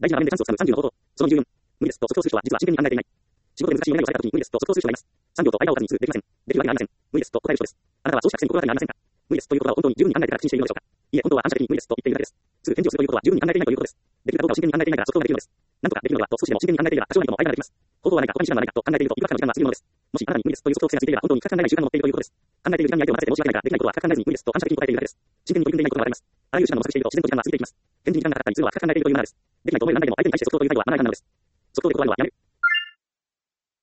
大事な場面でチャンスをつかむ30の方法。その20分。無理ですと即興する人は実は真剣に考えていない。仕事で難しいお願いをされた時に無理ですと即興する人がいます。3秒と間を置かずにすぐできません。できるわけがありません。無理ですと答える人です。あなたはそうしたくせに心当たりがありませんか？無理ですということは本当に十分に考えてから口にしているのでしょうか？いえ、本当は反射的に無理ですと言っているだけです。すぐ返事をするということは十分に考えていないということです。できるかどうかを真剣に考えていないから即興ができるのです。なんとかできるのではと少しでも真剣に考えていれば多少なりとも間ができます。方法はないか他に手段はないかと考えているといくらかの時間が過ぎるものです。もしあなたに無理ですという即興癖がついていれば本当に深く考えない習慣を持っているということです。考えている時間に相手を任せて申し訳ないができないことは深く考えずに無理ですと反射的に答えているだけです。真剣に取り組んでいないことがわかります。あらゆる手段を模索していると自然と時間が過ぎていきます。返事に時間がかかったりするのは深く考えているというものです。できないと思える何でも相手に対して即興という態度はあまり考えないのです。即興で断るのはやめる。